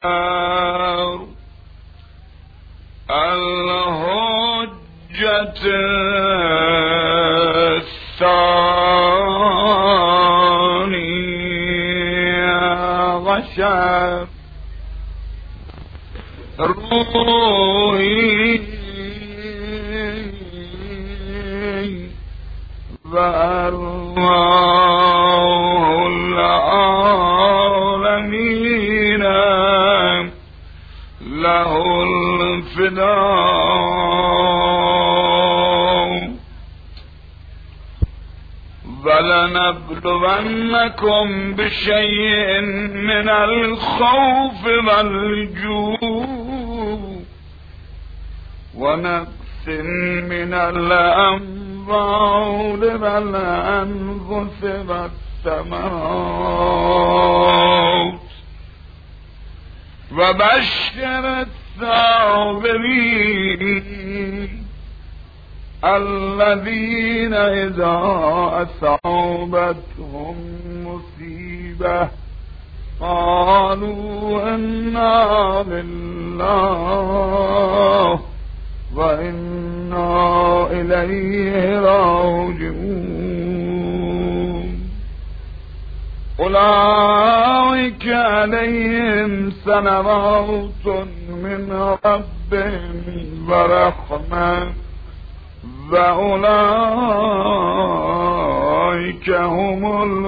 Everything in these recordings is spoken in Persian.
الحجة الثانية عشر روحي وأرواح العالمين له الفداء ولنبلونكم بشيء من الخوف والجوع ونقص من الأموال والأنفس والثمرات وبشر الصابرين الذين إذا أصابتهم مصيبة قالوا إنا لله وإنا إليه راجعون أولئك عليهم صلوات من ربهم ورحمة وأولئك هم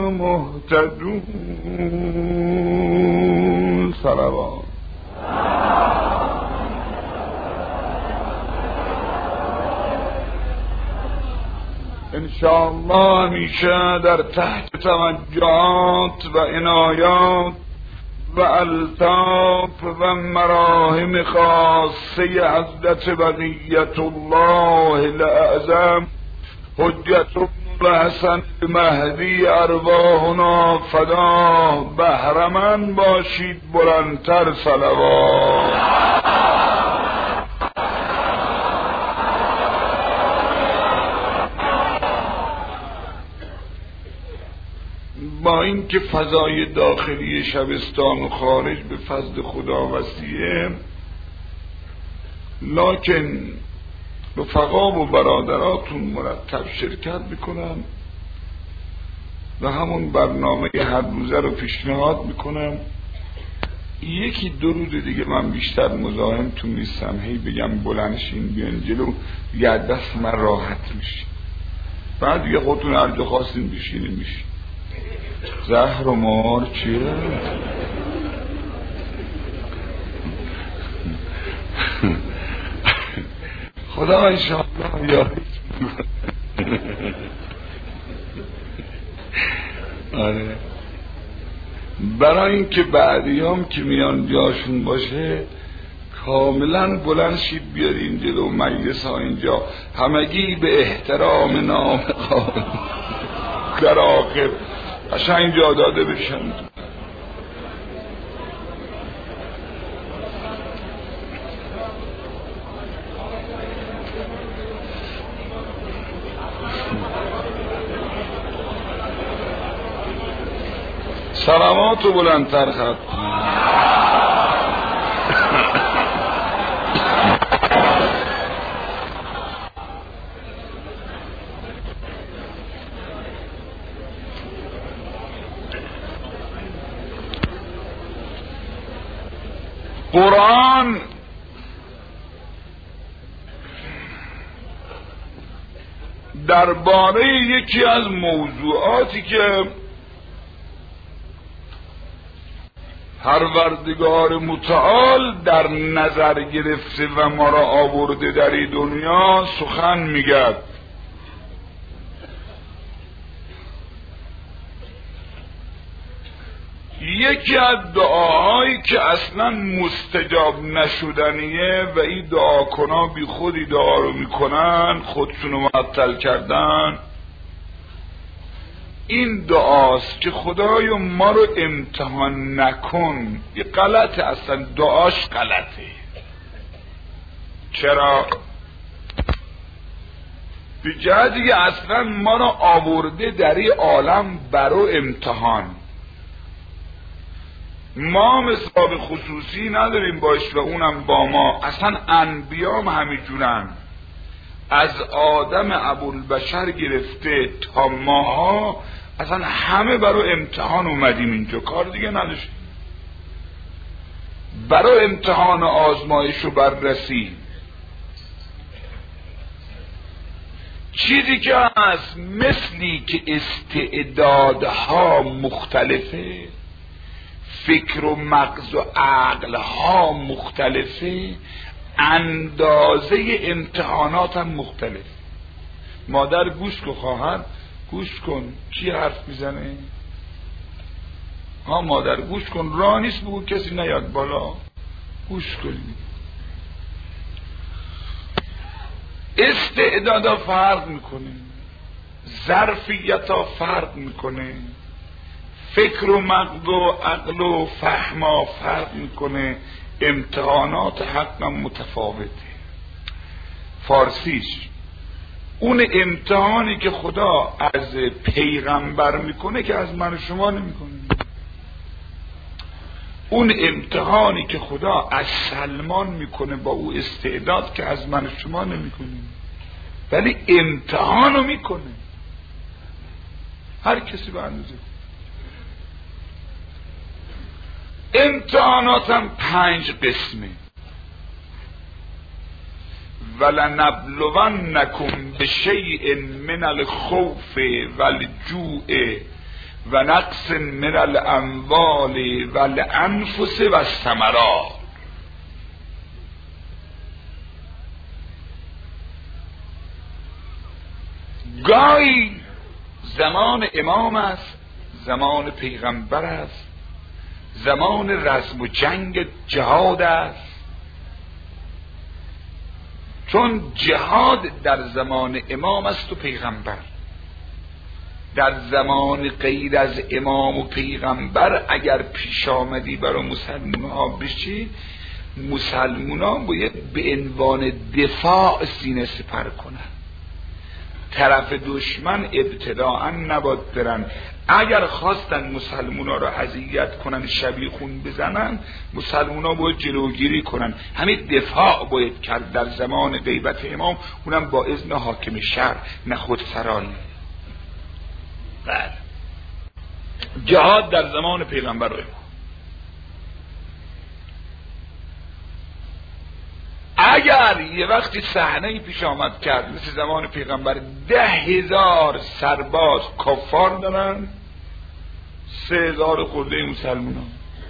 المهتدون. صلوات. انشاءالله همیشه در تحت توجهات و عنایات و الطاف و مراهم خاصه حضرت بقیت الله الاعظم حجت الحسن مهدی ارواحنا فدا بهرمند باشید. بلندتر صلوات. با اینکه فضای داخلی شبستان و خارج به فضل خدا وسیعه، لکن رفقا و برادراتون مرتب شرکت بکنم و همون برنامه هر روزه رو پیشنهاد میکنم. یکی دو روز دیگه من بیشتر مزاحمتون نیستم، هی بگم بلندشین بیان جلو، یه دست من راحت میشین، بعد دیگه خودتون هر جا خواستین بشینین میشین. زهر و مار چیه؟ خدا انشاءالله یاری. آره، برای اینکه بعدیام که میان جاشون باشه کاملا بلند شید بیارین جلو مجلس ها. اینجا همگی به احترام نام قائل در آخر قشنگ جا داده بشن. سلامات و بلندتر خط. قرآن درباره یکی از موضوعاتی که پروردگار متعال در نظر گرفته و ما را آورده در این دنیا سخن میگد. یکی از دعاهایی که اصلا مستجاب نشدنیه و این دعا کنا بی خودی دعا رو میکنن، خودشونو معطل کردن، این دعاست که خدایا ما رو امتحان نکن. یه غلطه، اصلا دعاش غلطه. چرا؟ به جای دیگه اصلا ما رو آورده در این عالم برای امتحان. ما مثال خصوصی نداریم باش و اونم با ما. اصلا انبیام همینجورن، از آدم ابوالبشر گرفته تا ماها اصلا همه برای امتحان اومدیم اینجا، کار دیگه نداشتیم، برای امتحان و آزمایش و بررسی. چیزی که هست مثلی که استعدادها مختلفه، فکر و مغز و عقلها مختلفه، اندازه امتحانات هم مختلف. مادر گوش کن، خواهر گوش کن، کی حرف میزنه؟ ها مادر گوش کن، راه نیست بگو کسی نیاد بالا، گوش کنی. استعدادا فرق میکنه، ظرفیتا فرق میکنه، فکر و مغز و عقل و فهم فرق میکنه، امتحانات حقا متفاوته. فارسیش اون امتحانی که خدا از پیغمبر میکنه که از من و شما نمیکنه، اون امتحانی که خدا از سلمان میکنه با او استعداد که از من و شما نمیکنه، ولی امتحانو میکنه هر کسی به اندازه. امتحاناتم 5 قسمه. ولنبلونکم بشیء من الخوف والجوع و نقص من الاموال والانفس والثمرات. گاهی زمان امام است، زمان پیغمبر است، زمان رزم و جنگ جهاد است، چون جهاد در زمان امام است و پیغمبر. در زمان غیر از امام و پیغمبر اگر پیش آمدی برای مسلمان ها بشی، مسلمان ها باید به عنوان دفاع سینه سپر کنن. طرف دشمن ابتداعا نباید برن، اگر خواستن مسلمان ها را اذیت کنن، شبیخون بزنن، مسلمان ها باید جلوگیری کنن. همین دفاع باید کرد در زمان غیبت امام، اونم با اذن حاکم شهر، نه خودسرانه. بله، جهاد در زمان پیغمبر و امام. اگر یه وقتی صحنه‌ای پیش آمد کرد مثل زمان پیغمبر 10,000 سرباز کفار دارن، 3,000 خورده مسلمان ها،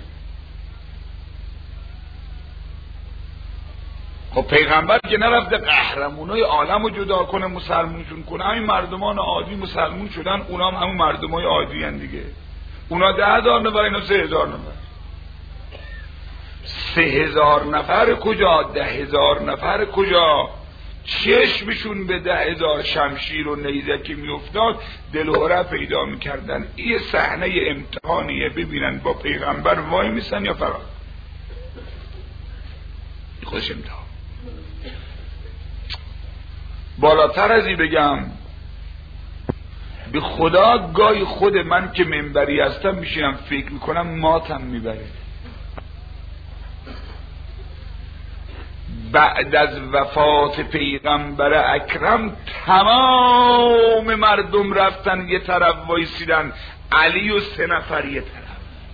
خب پیغمبر که نرفته قهرمانای عالم رو جدا کنه مسلمونشون کنه، همین مردمان عادی مسلمون شدن، اونا هم همون مردمای عادی هن دیگه. اونا 10,000 نفر، اینا 3,000 نفر. 3,000 نفر کجا؟ 10,000 نفر کجا؟ چشمشون به 10,000 شمشیر و نیزه که میافتاد دلهره پیدا میکردن. این صحنه امتحانیه، ببینن با پیغمبر وای میسن یا فرار. خودش امتحان. بالاتر از این بگم، به خدا گاهی خود من که منبری هستم میشینم فکر میکنم ماتم میبره. بعد از وفات پیغمبر اکرم تمام مردم رفتن یه طرف وایسیدن، علی و 3 نفر یه طرف.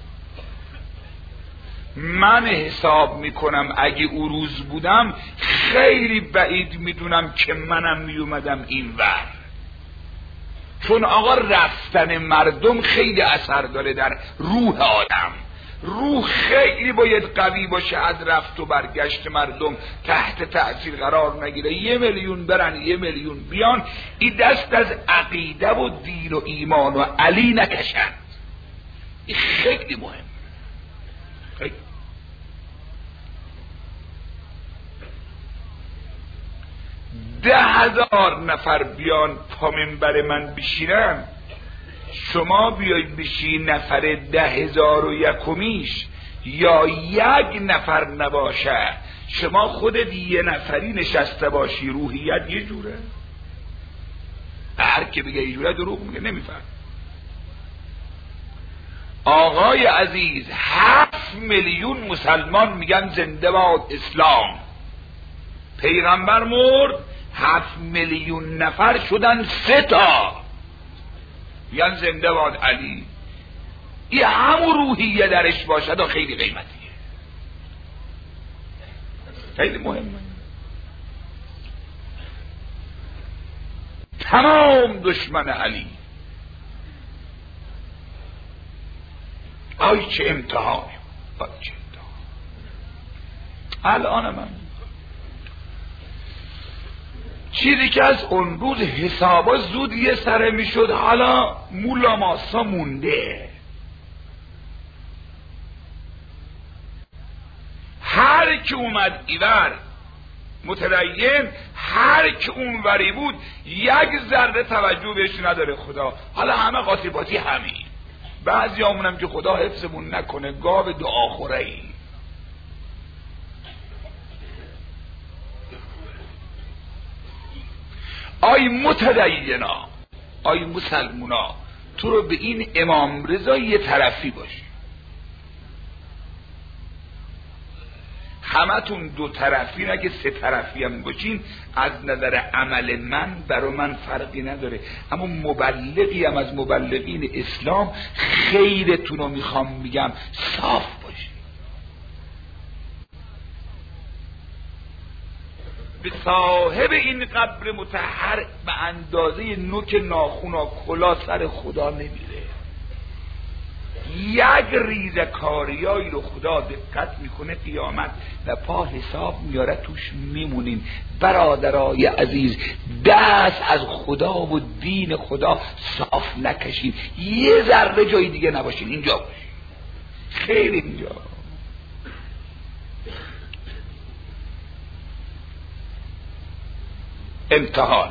من حساب میکنم اگه او روز بودم خیلی بعید میدونم که منم میومدم این ور، چون آقا رفتن مردم خیلی اثر داره در روح آدم. روح خیلی باید قوی باشه، از رفت و برگشت مردم تحت تأثیر قرار نگیره. 1,000,000 برن 1,000,000 بیان، این دست از عقیده و دین و ایمان و علی نکشند. این خیلی مهم. خیلی 10,000 نفر بیان پا منبر من بشینن، شما بیایید بشی نفر 10,001میش یا 1 نفر نباشه، شما خودت 1 نفری نشسته باشی، روحیت یه جوره. هر که بگه یه جوره دروغ میگه، نمیفهم. آقای عزیز 7 میلیون مسلمان میگن زنده باد اسلام. پیغمبر مرد 7 میلیون نفر شدن 3 تا میگن زنده باد علی. این همون روحیه درش باشد و خیلی قیمتیه، خیلی مهمه. تمام دشمن علی. آی چه امتحانی، آی چه امتحان. الان من چیزی که از اون روز حسابا زود یه سره میشد حالا مولا ماسا مونده. هر کی اومد ایور متدین، هر کی اون وری بود 1 ذره توجه بهش نداره خدا. حالا همه قاطباتی همین. بعضی همونم که خدا حفظمون نکنه گاو دعا خوره ای. آی متدینا، آی مسلمونا، تو رو به این امام رضا یه طرفی باشی. همتون 2 طرفی، نه که 3 طرفی هم باشین. از نظر عمل من برای من فرقی نداره، اما مبلغی هم از مبلغین اسلام خیرتون رو میخوام میگم صاف باشی. به صاحب این قبر مطهر به اندازه نوک ناخونا کلا سر خدا نمیره. 1 ریزه کاریایی رو خدا دقت میکنه قیامت و پا حساب میاره توش میمونین. برادرای عزیز، دست از خدا و دین خدا صاف نکشین. یه ذره جای دیگه نباشین، اینجا باشین، خیلی اینجا. امتحان.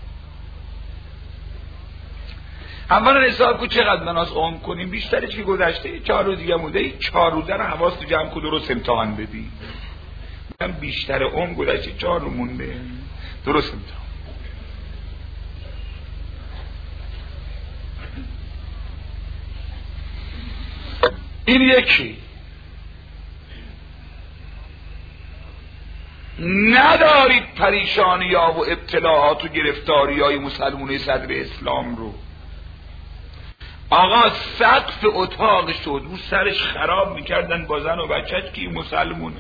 اولا حساب کو چقدر مناس عمر کنیم، بیشترش که گذشته 4 روز دیگه مونده. 4 روزه رو حواس تو جمع کو، درست امتحان بدی. من بیشتر عمر گذشته 4 روز مونده، درست امتحان. این یکی. ندارید پریشانی ها و ابتلاعات و گرفتاری های مسلمون صدر اسلام رو. آقا سقف اتاق شد رو سرش خراب میکردن با زن و بچه‌اش که مسلمونه.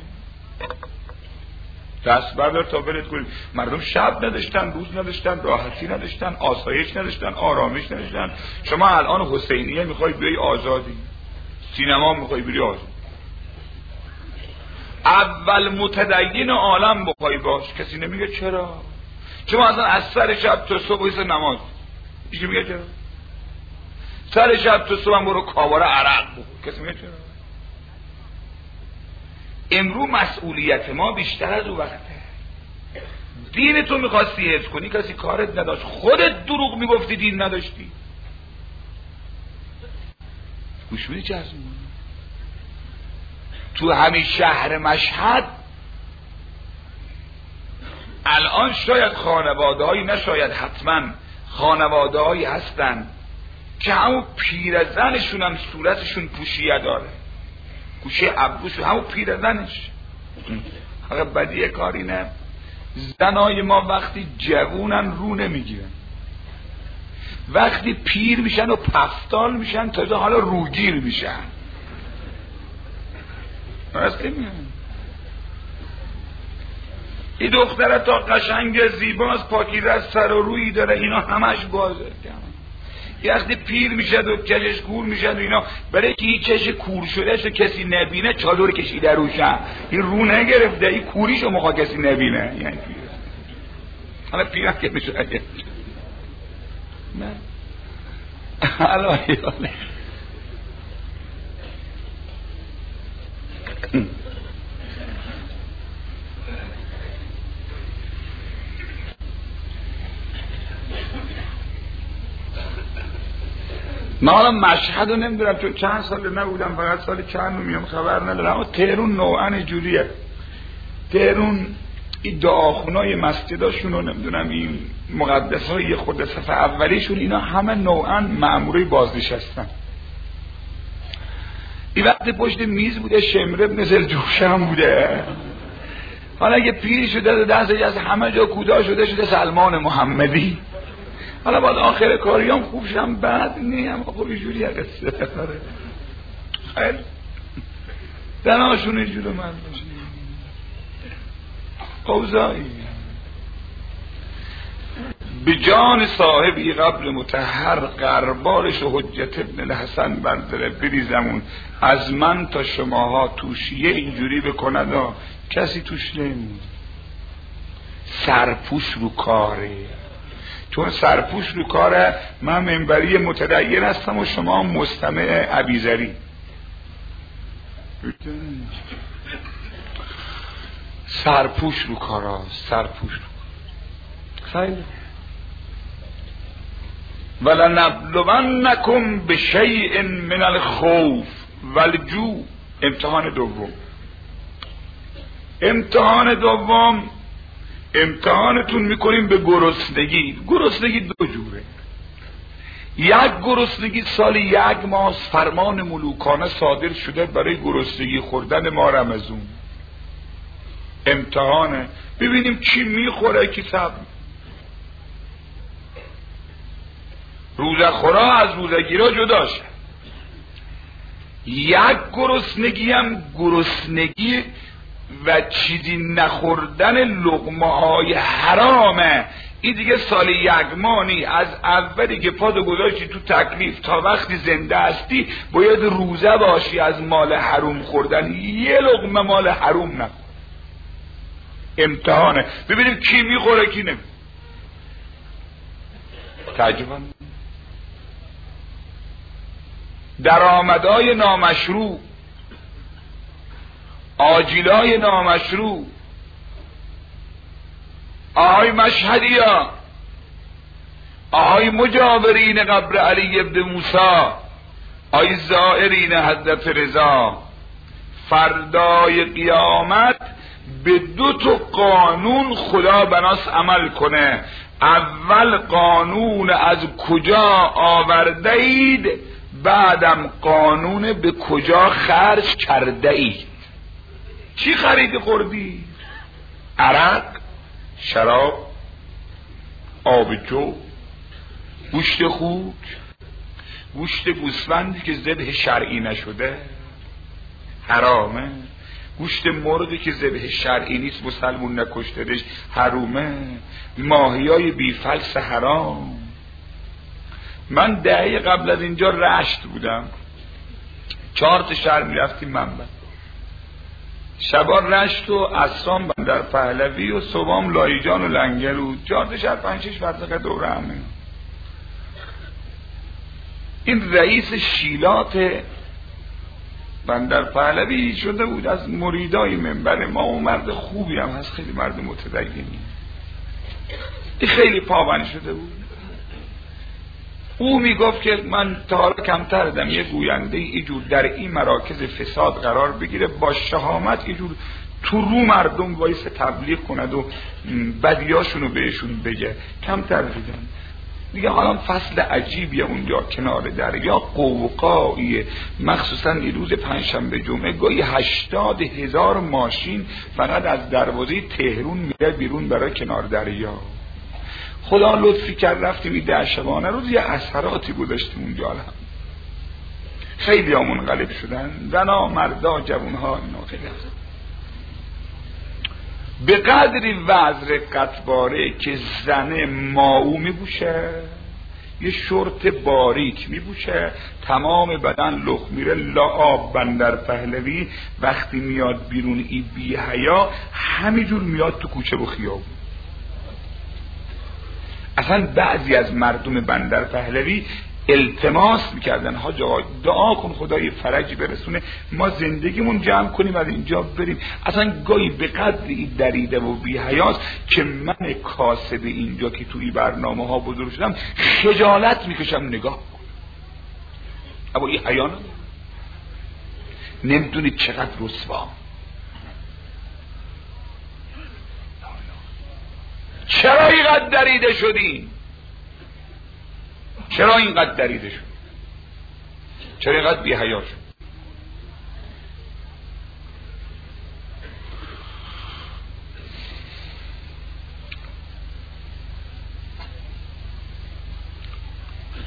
دست بردار تا برد کنید. مردم شب نداشتن، روز نداشتن، راحتی نداشتن، آسایش نداشتن، آرامش نداشتن. شما الان حسینیه میخوای بیای آزادی، سینما میخوای بری آزادی، اول متدین عالم بخوای باش، کسی نمیگه چرا. شما اصلا از سر شب تا صبح ایسا نماز، هیچ میگه چرا. سر شب تا صبح برو کاباره عرق بخور، کسی میگه چرا. امرو مسئولیت ما بیشتر از اون وقته. دین تو میخواستی حفظ کنی، کسی کارت نداشت، خودت دروغ میگفتی دین نداشتی. گوش میدی چه از اون تو همین شهر مشهد الان شاید خانواده هایی، نه شاید حتما خانواده هایی هستن که همون پیرزنشون هم صورتشون پوشیه داره، گوشه ابروشون همون پیرزنش. حقا بدیه کاری نه. زنای ما وقتی جوونن رو نمیگیرن، وقتی پیر میشن و پفتال میشن تازه حالا روگیر میشن. راستی میگم این دختره تا قشنگ زیباست، پاکیزه از سر و رویی داره، اینا همش بازه. یه وقتی پیر میشد و چشش کور میشد و اینا، برای که این چش کور شده شو کسی نبینه چادر کشیده روشن، این رو نگرفته، این کوریشو مخواه کسی نبینه. یعنی پیر حالا پیرم که میشه نه حالا یاله من حالا مشهد رو نمیدونم چون چند سال نبودم، فقط سال چند رو میام خبر ندارم، اما تهرون نوعا جوریه. تهرون این دعاخونای مسجداشون رو نمیدونم، این مقدس های خود صف اولیشون، اینا همه نوعا مأموره بازنشستن. این وقت پشت میز بوده، شمر ابن ذوالجوشن بوده. حالا اگه پیر شده دستش از همه جا کوتاه شده سلمان محمدی. حالا بعد آخر کاریام خوب شم بعد نیم، اما خب اینجوری قصه داره. خیلی دناشون اینجور من باشه قوزایی به جان صاحبی قبل مطهر قربارش و حجت ابن الحسن برداره بریزمون از من تا شماها توشیه اینجوری بکند و کسی توش نمید. سرپوش رو کاره، چون سرپوش رو کاره. من منبری متدین هستم و شما مستمع ابیزری. سرپوش رو کاره، سرپوش رو خیلی. ولنبلونکم بشیء من الخوف والجوع. امتحان دوم. امتحانتون میکنیم به گرسنگی. گرسنگی دو جوره. یک گرسنگی سال 1 ماه فرمان ملوکانه صادر شده برای گرسنگی خوردن ما رمضان. امتحانه ببینیم کی میخوره کی صبر. روزخورا از روزگیرا جدا شد. یک گرسنگی هم گرسنگی و چیزی نخوردن لقمه های حرامه. این دیگه سال 1 مانی از اولی که پادو گذاشتی تو تکلیف تا وقتی زنده هستی باید روزه باشی از مال حروم خوردن. یه لقمه مال حروم نخور. امتحانه ببینیم کی میخوره کی نمی. تعجبا درآمدهای نامشروع، آجیلای نامشروع، آهای مشهدیا، آهای مجاورین قبر علی ابن موسی، آهای زائرین حضرت رضا، فردای قیامت به 2 قانون خدا بناس عمل کنه. اول قانون از کجا آورده اید، بعدم قانون به کجا خرج کرده اید. چی خریدی خوردی؟ عرق، شراب، آب جو، گوشت خوک، گوشت گوسفندی که ذبح شرعی نشده حرامه، گوشت مرغی که ذبح شرعی نیست مسلمون نکشتهش حرومه، ماهیای بیفلس حرام. من دهه قبل از اینجا رشت بودم، 4 شهر میرفتیم منبع، شبا رشت و عصران بندر پهلوی و صبحام لایجان و لنگرود، 4 شهر 5-6 منطقه دوره همه. این رئیس شیلات بندر پهلوی شده بود از مریدای منبر ما و مرد خوبی هم هست، خیلی مرد متدینی، این خیلی پابند شده بود. او میگفت که من تا حالا کمتر دیدم یه گوینده اینجور در این مراکز فساد قرار بگیره با شهامت اینجور تو رو مردم وایس تبلیغ کند و بدیاشونو بهشون بگه، کمتر دیدم دیگه. حالا فصل عجیبیه اونجا کنار دریا، قوقاییه، مخصوصا این روز پنجشنبه جمعه گاهی 80,000 ماشین فقط از دروازه تهرون میره بیرون برای کنار دریا. خدا لطفی کرد رفتیم این 10 شبانه روز یه اثراتی گذاشتیم اونجا. هم خیلی ها منقلب شدن، زنا، مردا، جوانها، اینا خیلی هست. به قدری وزر قطباره که زنه ماو میبوشه، یه شورت باریک میبوشه، تمام بدن لخ میره. لعاب بندر پهلوی وقتی میاد بیرون ای بی حیا همینجور میاد تو کوچه و خیابون. اصلا بعضی از مردم بندر پهلوی التماس میکردن حاج آقا دعا کن خدای فرجی برسونه ما زندگیمون جمع کنیم از اینجا بریم. اصلا گاهی به قدری دریده و بی حیاست که من کاسب اینجا که توی برنامه ها بزرگ شدم خجالت میکشم نگاه کن. اما این حیا نمیدونید چقدر رسوا. چرا اینقدر دریده شدین؟ چرا اینقدر دریده شد؟ چرا اینقدر بی حیا شد؟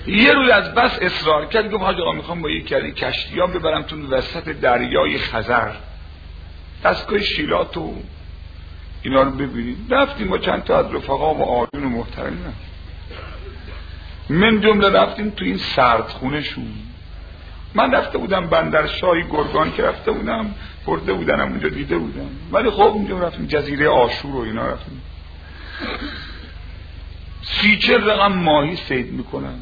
یه روز از بس اصرار کرد، گفت حاج آقا میخوام با یک کشتی‌ها ببرمتون وسط دریای خزر، دستگاه شیلات و اینا رو ببینید. رفتیم با چند تا از رفقا و آقایون محترم، من جمله رفتیم تو این سردخونه شون. من رفته بودم بندرشاهی گرگان که رفته بودم، برده بودنم اونجا دیده بودم، ولی خب اونجا رفتیم جزیره آشور و اینا رفتیم. 30-40 رقم ماهی صید میکنن.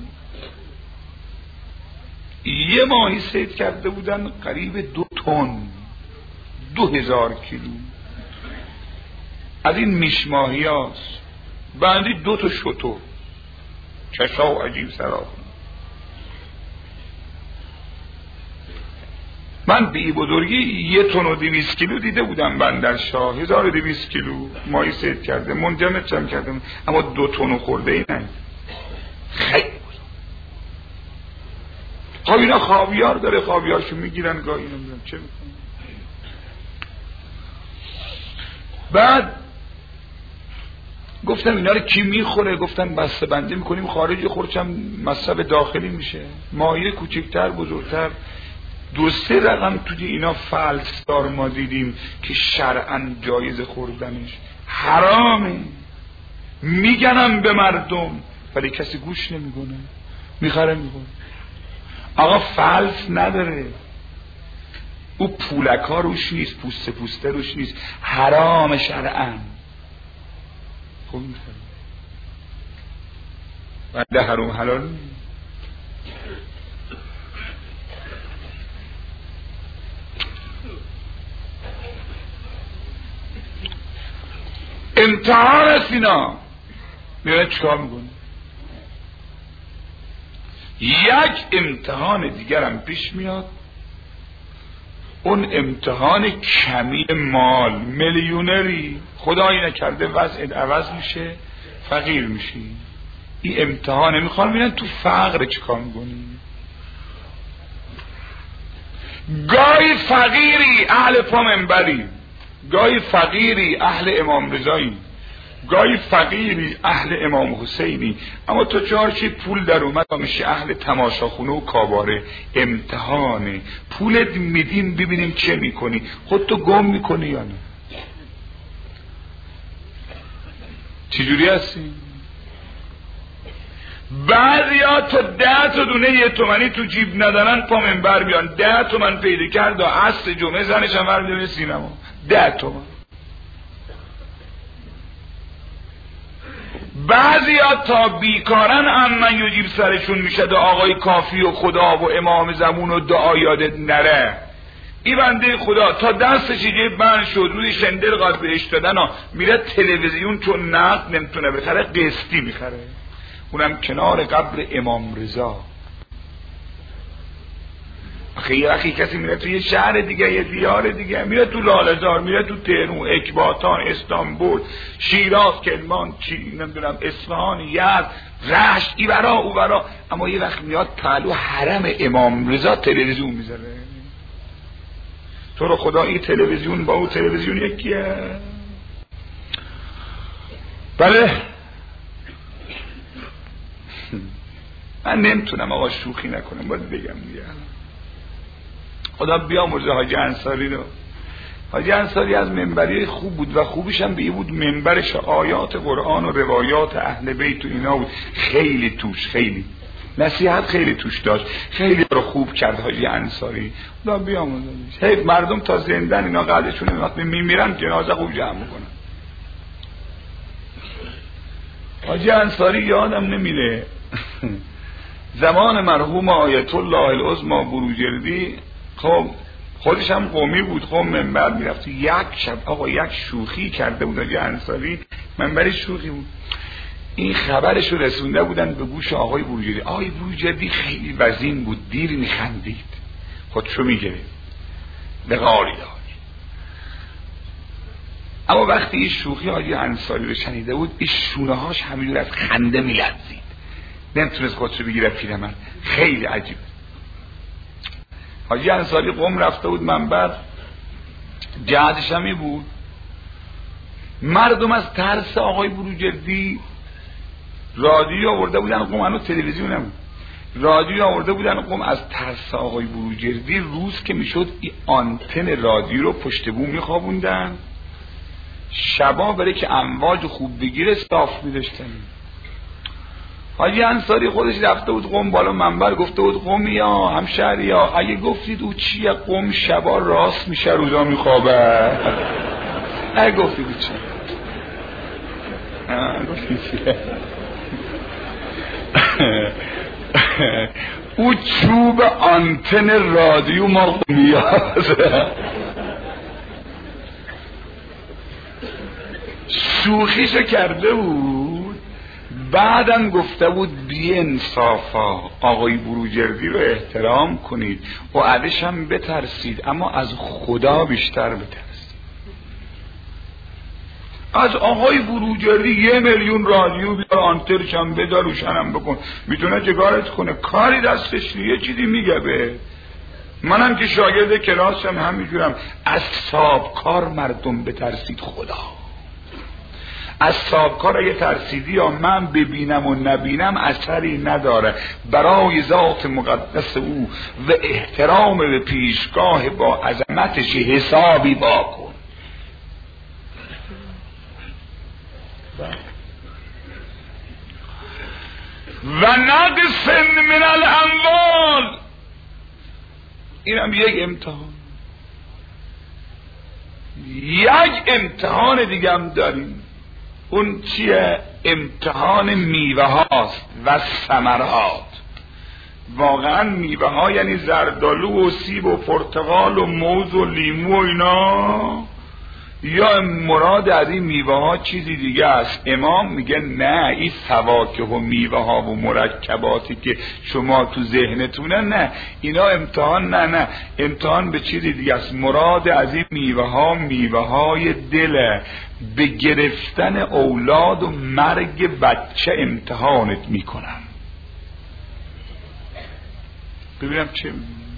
یه ماهی صید کرده بودن قریب 2 تن، 2000 کیلو از این میش ماهی هاست. بندی 2 تا شتر، چشا و عجیب سرا. من بی بزرگی 1 تن و 200 کیلو دیده بودم بندرشاه، 1200 کیلو ماهی صید کرده، منجمد چم کردم، اما 2 تن خورده ای نه. خیلی بزرگ. خب اینا خاویار داره، خاویارشو میگیرن گاهی نمیدونم چه میکنن. بعد گفتم اینا رو کی میخوره؟ گفتن بسته بندی میکنیم خارجی، خورچم مصرف داخلی میشه. ماهی کوچکتر بزرگتر 2-3 رقم توی اینا فلسدار ما دیدیم که شرعاً جایز خوردنش حرامه، میگنم به مردم ولی کسی گوش نمیکنه، میخره میکنه. آقا فلس نداره، او پولکا روش نیست، پوسته روش نیست، حرام شرعاً. خب میخره بنده حرام حلال نیست. امتحان است اینا. میره چکار میکنه؟ یک امتحان دیگرم پیش میاد، اون امتحان کمی مال. میلیونری خدایی نکرده وضعت عوض میشه، فقیر میشی. این امتحانه. میخوان ببینن تو فقر چکار میکنی. گاهی فقیری اهل پا منبری، گاهی فقیری اهل امام رضایی، گاهی فقیری اهل امام حسینی، اما تو 4 چی پول در اومد میشه اهل تماشاخونه و کاباره. امتحانه. پولت میدیم ببینیم چه میکنی، خودتو گم میکنی یا نه. چجوری هستی؟ بعضیا تا 10 تا دونه 1 تومانی تو جیب ندارن پا منبر بیان. 10 تومن پیدا کرد و عصر جمعه زنش هم برمی‌داره سینما. 10 تومن. بعضیا تا بیکارن امن یجیب سرشون میشه و آقای کافی و خدا و امام زمون و دعا یادت نره. این بنده خدا تا دستش یه بند شد روی شندل قد بهش دادن میره تلویزیون چون نقد نمیتونه بخره قسطی میخره، اونم کنار قبر امام رضا. آخه یه وقتی کسی میره تو یه شهر دیگه، یه دیار دیگه، میره تو لاله‌زار، میره تو تهران، اکباتان، استانبول، شیراز، کرمان، چی نمیدونم، اصفهان، یزد، رشت، ای برا او برا، اما یه وقت میاد پهلو حرم امام رضا تلویزیون میذاره. تو رو خدا این تلویزیون با اون تلویزیون یکیه؟ بله. من نمیتونم آقا شوخی نکنم، باید بگم دیگه. خدا بیامرزه حاجی انصاری رو. حاجی انصاری از منبری خوب بود و خوبش هم به این بود منبرش آیات قرآن و روایات اهل بیت و اینا بود. خیلی توش، خیلی نصیحت خیلی توش داشت، خیلی رو خوب کرد حاجی انصاری. خدا بیامرزه. حیف مردم تا زندن اینا قدرشون وقتی میمیرن جنازه خوب جمع میکنن. حاجی انصاری یادم نمیره زمان مرحوم آیت الله العظمی بروجردی، خب خودش هم قومی بود، خب منبر میرفت. یک شب آقا یک شوخی کرده بود حاجی انصاری، منبر شوخی بود. این خبرشو رسونده بودن به گوش آقای بروجردی. آقای بروجردی خیلی وزین بود، دیر میخندید، خودشو میگرفت، به غاری داشت. اما وقتی این شوخی حاجی انصاری رو شنیده بود، این شونه هاش همینجور از خنده میلرزید، نمیتونست خودشو بگیره پیرمرد. خیلی عجیب. حاجی انصاری قم رفته بود منبر، جهتش همی بود. مردم از ترس آقای بروجردی رادیو آورده بودن قم، هنوز تلویزیون نبود. رادیو آورده بودن قم از ترس آقای بروجردی، روز که میشد این آنتن رادیو رو پشت بوم میخوابوندن، شبا برای که امواج خوب بگیره صاف میداشتن. حاجی انصاری خودش رفته بود قم بالا منبر، گفته بود قمی ها همشهری ها اگه گفتید او چیه قم شبا راست میشه روزا میخوابه. اگه گفتید او چیه او چوب آنتن رادیو ما قمیاز شوخیشو کرده بود. بعدم گفته بود بی انصافا آقای بروجردی رو احترام کنید و ازش هم بترسید، اما از خدا بیشتر بترسید. از آقای بروجردی 1 میلیون رادیو بیار، آنتنش هم بذار، روشنم بکن، میتونه جگارت کنه، کاری دستش نیه، چیزی میگه به منم که شاگرد کلاسم همینجورم. از صابکار مردم بترسید، خدا از صابکار اگه ترسیدی یا من ببینم و نبینم اثری نداره، برای ذات مقدس او و احترام به پیشگاه با عظمتش حسابی با کن. و نقص من الاموال، اینم یک امتحان. یک امتحان دیگه هم داریم، اون چیه؟ امتحان میوه هاست و ثمرات. واقعا میوه ها یعنی زردالو و سیب و پرتقال و موز و لیمو و اینا، یا مراد از این میوه ها چیزی دیگه است؟ امام میگه نه، این فواکه و میوه ها و مرکباتی که شما تو ذهنتونه نه، اینا امتحان نه، امتحان به چیزی دیگه است. مراد از این میوه ها میوه های دله، به گرفتن اولاد و مرگ بچه امتحانت میکنم. ببینم چه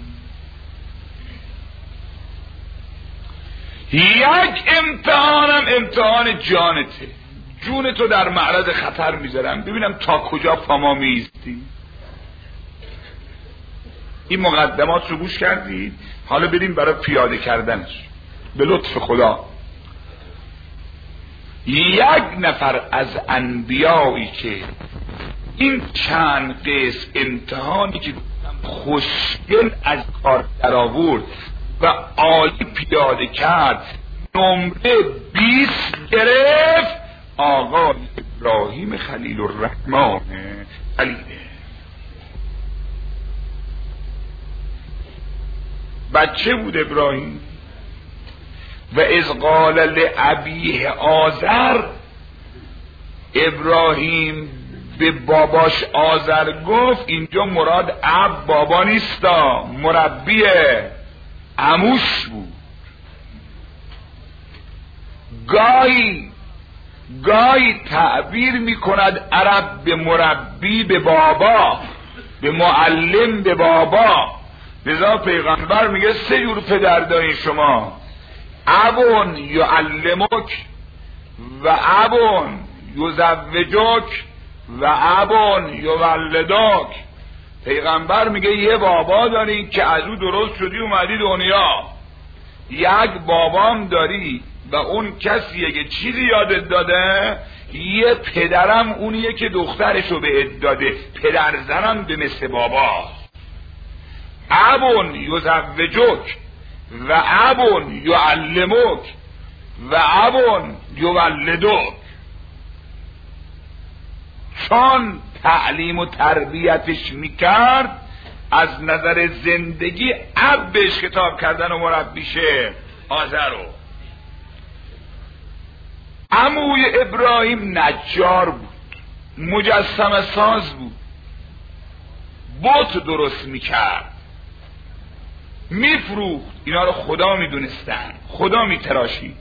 یک امتحانم امتحان جانته، جونتو در معرض خطر میذارم، ببینم تا کجا پاما میستی. این مقدمات رو گوش کردید، حالا بریم برای پیاده کردنش به لطف خدا. یک نفر از انبیایی که این چند قسم امتحانی که خوشگل از کار در آورد و عالی پیاده کرد، نمره 20 گرفت، آقا ابراهیم خلیل الرحمن خلیله. بچه بود ابراهیم. و اذ قال لابیه آزر، ابراهیم به باباش آزر گفت، اینجا مراد اب بابا نیستا، مربیه، عموش بود. گاهی تعبیر میکند عرب به مربی به بابا، به معلم به بابا. لذا پیغمبر میگه 3 جور پدر دارین شما، ابون یعلمک و ابون یزوجک و ابون یولدک. پیغمبر میگه یه بابا داری که از او درست شدی اومدی دنیا، یک بابام داری و اون کسیه که چیزی یادت داده، یه پدرم اونیه که دخترشو بهت داده، پدر زنم به مثل بابا. ابون یزوجک و ابون یعلمک و ابون یولدک. چون تعلیم و تربیتش میکرد، از نظر زندگی اب بهش خطاب کردن و مربیشه آزر رو. عموی ابراهیم نجار بود، مجسمه ساز بود، بت درست میکرد، میفروخت. اینا رو خدا میدونستن، خدا میتراشید.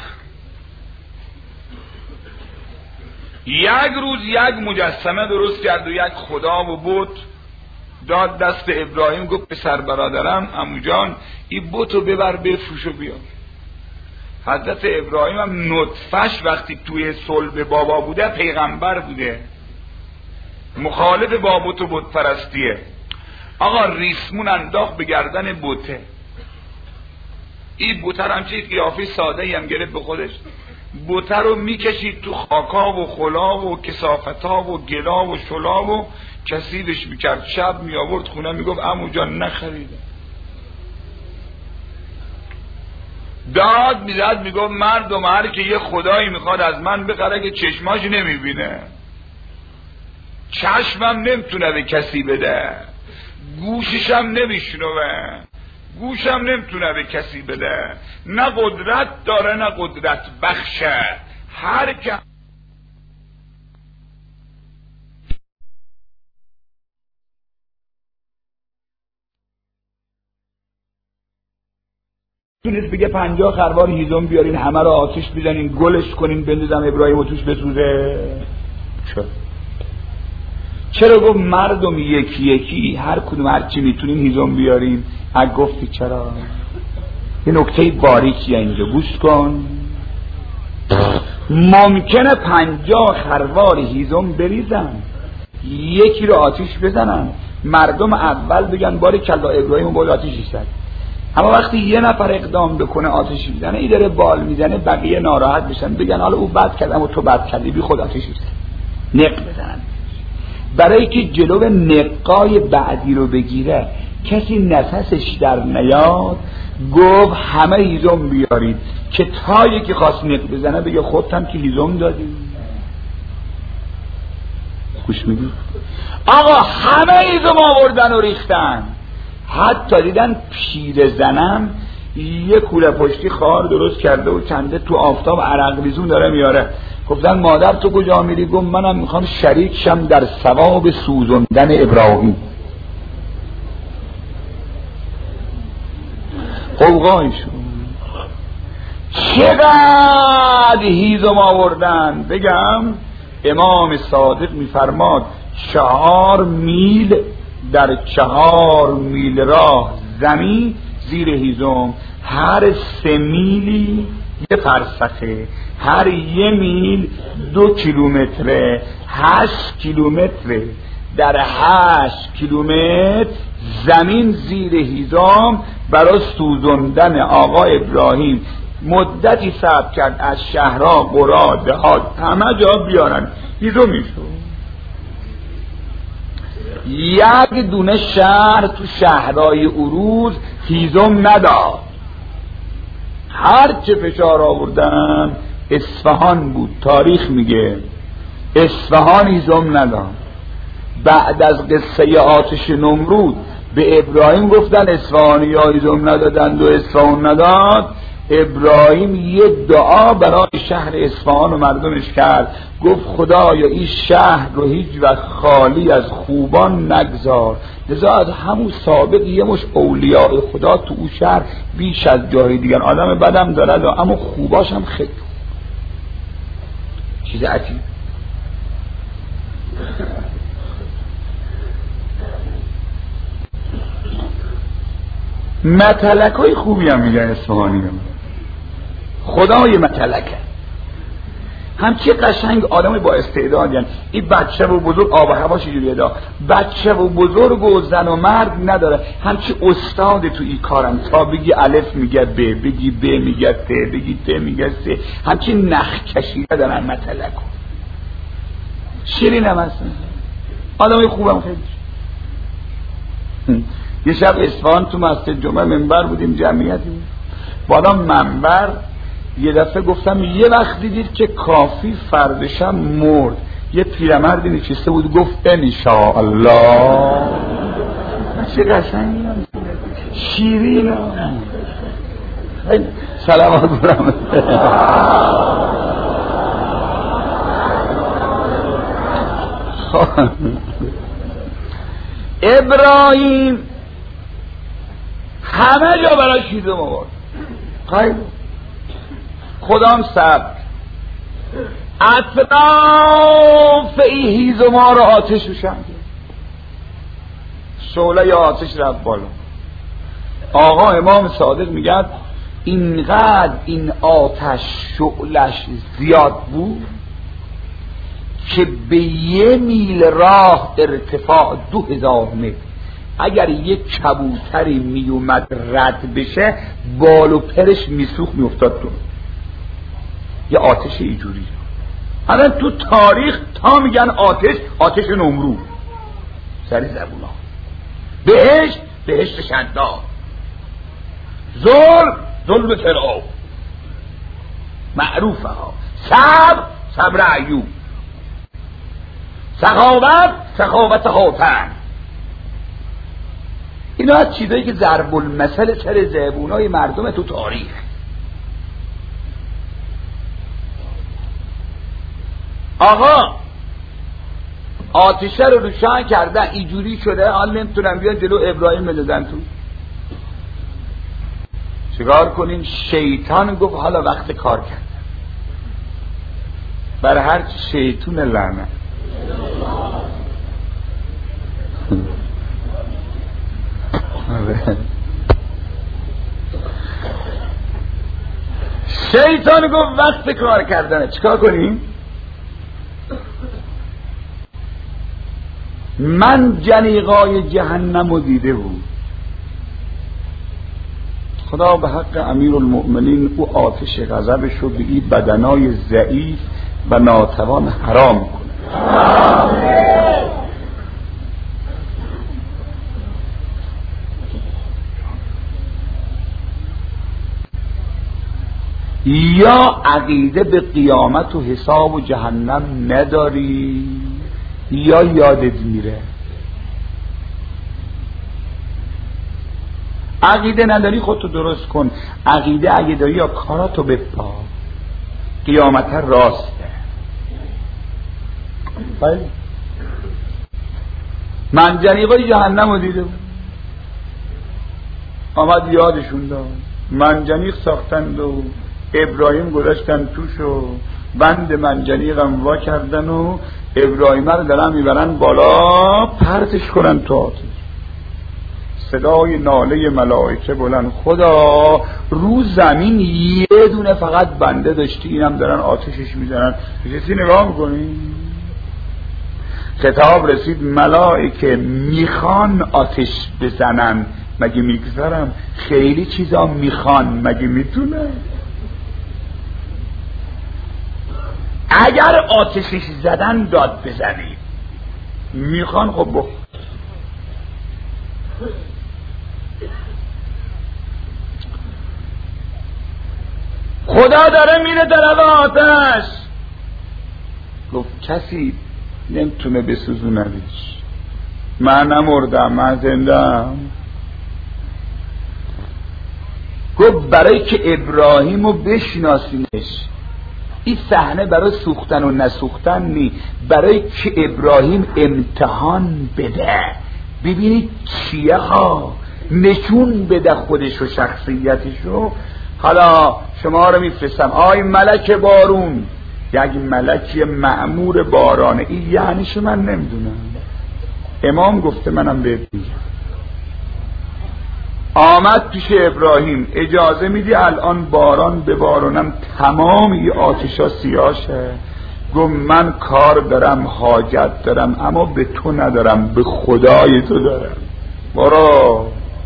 یک روز یک مجسمه درست کرد و یک خدا و بت داد دست ابراهیم، گفت پسر برادرم عمو جان این بتو ببر بفروش و بیا. حضرت ابراهیم هم نطفش وقتی توی صلب بابا بوده پیغمبر بوده، مخالف با بت و بت پرستیه. آقا ریسمون انداخت به گردن بته، این بوته هم چه قیافه ساده هم گرفت به خودش، بوته رو میکشید تو خاکا و خلا و کثافتا و گلا و شلا و کثیفش میکرد. شب میآورد خونه میگفت عمو جان نخریدم. داد میزد میگفت مردم هر که یه خدایی میخواد از من بخره که چشماش نمیبینه، چشمم نمیتونه به کسی بده، گوششم نمیشنوه، گوشم نمیتونه به کسی بده، نه قدرت داره نه قدرت بخشه. هر که تونست بگه 50 خروار هیزم بیارین همه رو آتش بزنین گلش کنین بندازم ابراهیم و توش بسوزه؟ چرا گفت مردم یکی یکی هر کدوم هر چی میتونین هیزم بیارین؟ گفتی چرا؟ یه نکته باریکیه اینجا گوش کن. ممکنه 50 خروار هیزم بریزن یکی رو آتیش بزنن، مردم اول بگن باری کلا ابراهیم و باید آتیشی زد، اما وقتی یه نفر اقدام بکنه آتیش میزنه، این داره بال میزنه، بقیه ناراحت بشن بگن حالا او بد کرد اما تو بد کردی، بی خود آتیش زد، نق بزنن. برای که جلو نقای بعدی رو بگیره کسی نفسش در نیاد، گفت همه هیزم بیارید که تا یکی خواست نق بزنه بگه خودتم که هیزم دادی. خوش میگی؟ آقا همه هیزم آوردن و ریختن، حتی دیدن پیر زنم یه کوله پشتی خار درست کرده و چنده تو آفتاب عرق ریزون داره میاره. گفتن مادر تو کجا میری؟ گفت منم میخوام شریک شم در ثواب سوزوندن ابراهیم. قوقای شد چقدر هیزم آوردن. بگم امام صادق میفرماد 4 میل در 4 میل راه زمین زیر هیزم، هر 3 میلی 1 فرسخه، هر 1 میل 2 کیلومتره، 8 کیلومتره. در 8 کیلومتر زمین زیر هیزم برای سوزوندن آقا ابراهیم مدتی صبر کرد از شهرها قرا دهات همه جا بیارن هیزم میشد. یک دونه شهر تو شهرهای اروز هیزم نداد، هر چه فشار آوردن. اصفهان بود، تاریخ میگه اصفهان هیزم نداد. بعد از قصه آتش نمرود به ابراهیم گفتن اصفهانی ها هیزم ندادند و اصفهان نداد. ابراهیم یه دعا برای شهر اصفهان و مردمش کرد، گفت خدایا این شهر رو هیچ وقت خالی از خوبان نگذار. لذا از همون سابق یه مش اولیاء خدا تو اون شهر بیش از جای دیگر. آدم بدم دارد اما خوباش هم خیلی چیز عجیب. متلک های خوبی هم میگن اصفهانی هم. خدای متلکه همچی قشنگ، آدم با استعداد. یعنی این بچه و بزرگ آب و هواش اینجوریه دا، بچه و بزرگ و زن و مرد نداره، همچی استاد تو این کارم. تا بگی الف میگه ب، بگی ب میگه ت، بگی ت میگه س، همچی نخ کشیده دارن متلک. شیرین هم هستن، آدم خوبم خیلی. یه شب اصفهان تو مسجد جمعه منبر بودیم، جمعیتی بود بالا منبر. یه دفعه گفتم یه وقت دیدید که کافی فردشم مرد، یه پیرمردی نشسته بود گفت انشاءالله. چه قشنگی شیرین. سلامات برم. ابراهیم همه جا برای هیزم آورد. خیلی خدا هم صبر، اطراف این هیزم ها رو آتش روشن، شعله آتش رفت بالا. آقا امام صادق میگه اینقدر این آتش شعلش زیاد بود که به 1 میل راه ارتفاع 2000 متر اگر یک کبوتری میومد رد بشه بال و پرش میسوخت میافتاد تو یه آتش اینجوری. الان تو تاریخ تا میگن آتش نمرود سری زبونا، بهشت شداد، ظلم فرعون معروفه ها، صبر ایوب، سخاوت حاتم. اینا از چیزایی که ضرب المثل سر زبونای مردم تو تاریخ. آقا آتشه رو روشن کردن اینجوری شده، حال نمیتونن بیان جلو ابراهیم بزدن تو. چیکار کنین؟ شیطان گفت حالا وقت کار کرد. برای هر شیطون لعنت. شیطان گفت وقت کار کردنه. چیکار کنیم؟ من جنیقای جهنم رو دیده بود. خدا به حق امیرالمؤمنین او آتش غضبش رو به این بدنای ضعیف و ناتوان حرام کنه. یا عقیده به قیامت و حساب و جهنم نداری یا یادت میره. عقیده نداری خودتو درست کن. عقیده اگه داری یا کاراتو بپا، قیامت راسته. من جنیقای جهنم رو دیدم، آمد یادشون داد. منجنیق ساختند و ابراهیم گذاشتن توش و بند منجنیقم وا کردن و ابراهیم رو دارن میبرن بالا پرتش کنن تو آتش. صدای ناله ملائکه بلند، خدا رو زمین یه دونه فقط بنده داشتی، اینم دارن آتشش میزنن. کسی نگاه میکنی؟ خطاب رسید ملائکه میخوان آتش بزنن مگه میگذارم؟ خیلی چیزا میخوان مگه میتونه؟ اگر آتشش زدن داد بزنید، میخوان خب بخ. خدا داره میره طرف آتش. گفت کسی نمیتونه بسوزوندش. من نمردم، من زندم. گفت برای که ابراهیم رو بشناسینش. این صحنه برای سوختن و نسوختن نی، برای که ابراهیم امتحان بده، ببینید چیه ها، نشون بده خودش و شخصیتشو. حالا شما رو میفرستم آی ملک بارون، یک ملک مأمور بارانه. این یعنیش من نمیدونم، امام گفته منم بهت میگم. آمد پیش ابراهیم، اجازه میدی الان باران ببارونم تمام این آتشا سیاشه؟ گفت من کار دارم، حاجت دارم، اما به تو ندارم، به خدای تو دارم. برو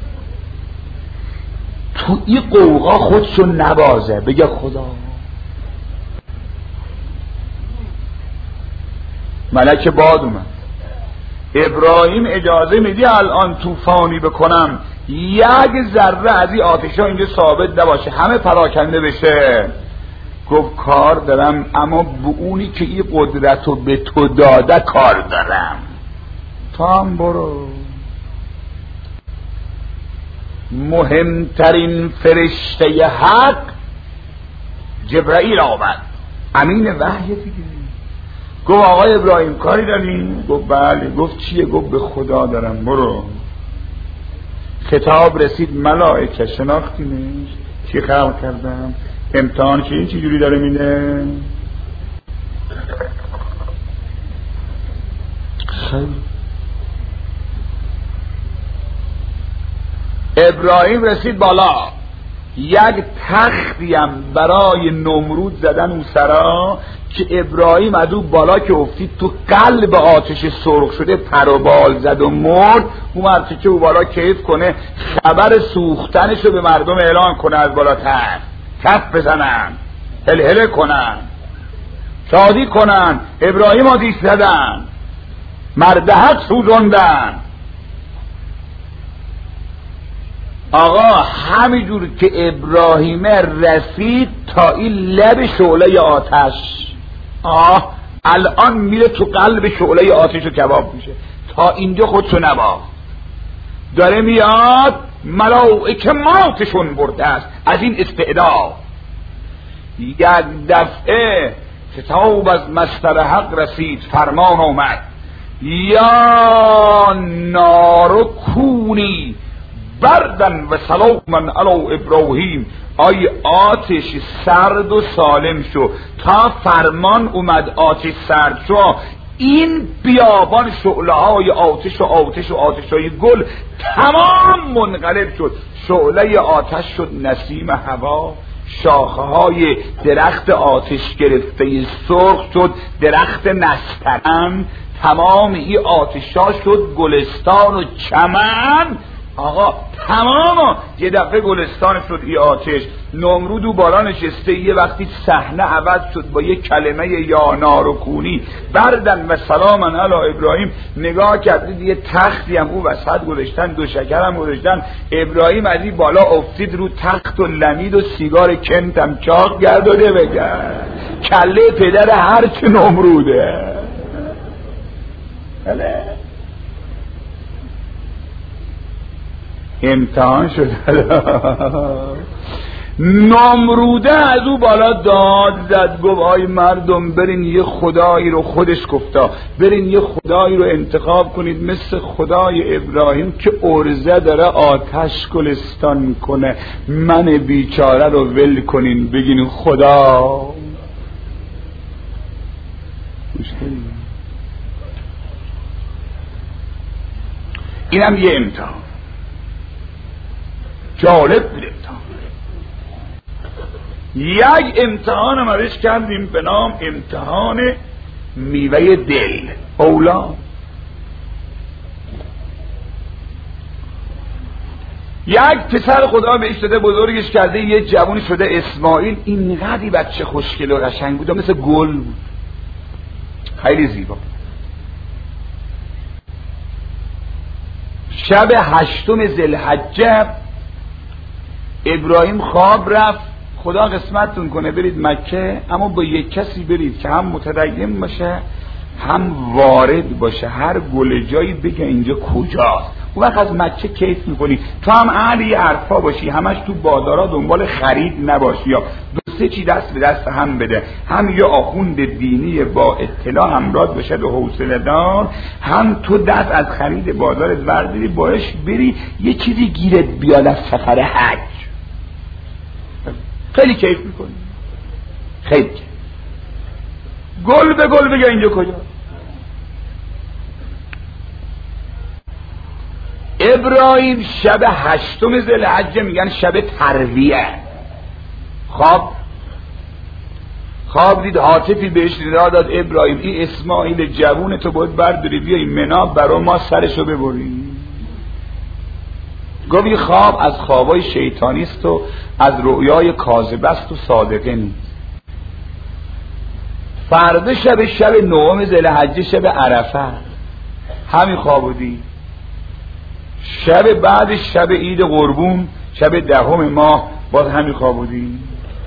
تو این قوقا خودشو نبازه، بگه خدا. ملک باد اومد، ابراهیم اجازه میدی الان طوفانی بکنم یک ذره از این آتشا اینجا ثابت نباشه، همه پراکنده بشه؟ گفت کار دارم، اما به اونی که این قدرتو به تو داده کار دارم. تو هم برو. مهمترین فرشته حق جبرائیل آمد، امین وحی دیگه. گفت آقای ابراهیم کاری داریم؟ گفت بله. گفت چیه؟ گفت به خدا دارم، برو. خطاب رسید ملائکه شناختینش؟ چی خلق کردم؟ امتحان که این چی جوری داره میده؟ خیلی. ابراهیم رسید بالا، یک تختیم برای نمرود زدن اون سرا که ابراهیم از اون بالا که افتید تو قلب آتش سرخ شده پر و بال زد و مرد. اون مرد که اون بالا کیف کنه خبر سوختنش رو به مردم اعلان کنه، از بالاتر کف بزنن، هلهله کنن، شادی کنن. ابراهیم آتیش زدن، مردهک سوزندن. آقا همینجور که ابراهیم رسید تا این لب شعله آتش، الان میره تو قلب شعله آتش و کباب میشه. تا اینجا خودشو نباخت، داره میاد ملائکه ماتشون برده است از این استعداد. یک دفعه کتاب از مصدر حق رسید، فرمان آمد یا نار کونی بردن و سلاما علی ابراهیم. آی آتش سرد و سالم شو. تا فرمان اومد آتش سرد شو، این بیابان شعله های آتش و آتش و آتش های گل تمام منقلب شد. شعله آتش شد نسیم هوا، شاخه های درخت آتش گرفته سرخ شد درخت نسترن، تمام این آتش ها شد گلستان و چمن. آقا تمام یه دفعه گلستان شد ای آتش. نمرود و بالا نشسته، یه وقتی صحنه عوض شد با یه کلمه یا نار و کونی بردن و سلاما علی ابراهیم. نگاه کردید یه تختی هم او وسط گذاشتن، دو شکر هم گذاشتن. ابراهیم از این بالا افتید رو تخت و لمید و سیگار کنتم چاق گرداده بگرد کله پدر هرچه نمروده. امتحان شده. نمروده از او بالا داد زد، گفت آی مردم برین یه خدایی رو، خودش گفتا برین یه خدایی رو انتخاب کنید مثل خدای ابراهیم که ارزه داره آتش گلستان کنه، من بیچاره رو ول کنین بگین خدا. اینم یه امتحان جالب بود. یک امتحان مارش کردیم به نام امتحان میوه دل. اولاد یک پسر خدا بهش داده، بزرگش کرده، یه جوانی شده اسماعیل. اینقدر بچه خوشگل و قشنگ بود، مثل گل بود، خیلی زیبا. شب 8 ذوالحجه ابراهیم خواب رفت، خدا قسمتتون کنه برید مکه، اما با یک کسی برید که هم متدین باشه هم وارد باشه، هر گل جایی بگه اینجا کجاست. اون وقت از مکه کیف میکنی، تو هم اهل یه حرفا باشی، همش تو بازارا دنبال خرید نباشی، یا دو سه چی دست به دست هم بده، هم یه آخوند دینی با اطلاع همراه باشد و حوصله دار، هم تو دست از خرید بازارت برداری باش بری یه چیزی گیرت بیاد از سفر حج. خیلی کیف میکنی، خیلی کیف. گل به گل بگه اینجا کجا. ابراهیم شب 8 ذوالحجه، میگن شب ترویه، خواب دید، هاتفی بهش ندا داد، ابراهیم این اسماعیل جوون تو باید برداری بیایی منا برا ما سرشو ببری. گفت این خواب از خوابای شیطانی است و از رؤیای کاذبه است و صادقه نیست. فردا شب 9 ذوالحجه شب عرفه، همین خوابو دید. شب بعد شب عید قربون شب 10 ماه باز همین خوابو دید.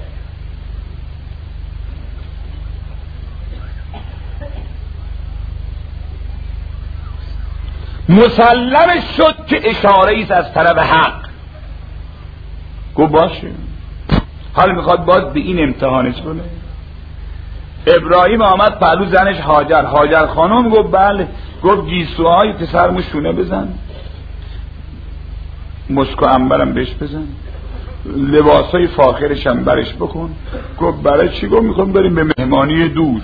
مسلم شد که اشاره ایست از طرف حق. گفت باشه، حال میخواد باز به این امتحانش کنه. ابراهیم آمد پهلو زنش هاجر خانم گفت بله. گفت گیسوهای پسرمو شونه بزن، مشک و عنبرم بهش بزن، لباسای فاخرش هم برش بکن. گفت برای چی؟ گفت میخوام بریم به مهمانی دوست.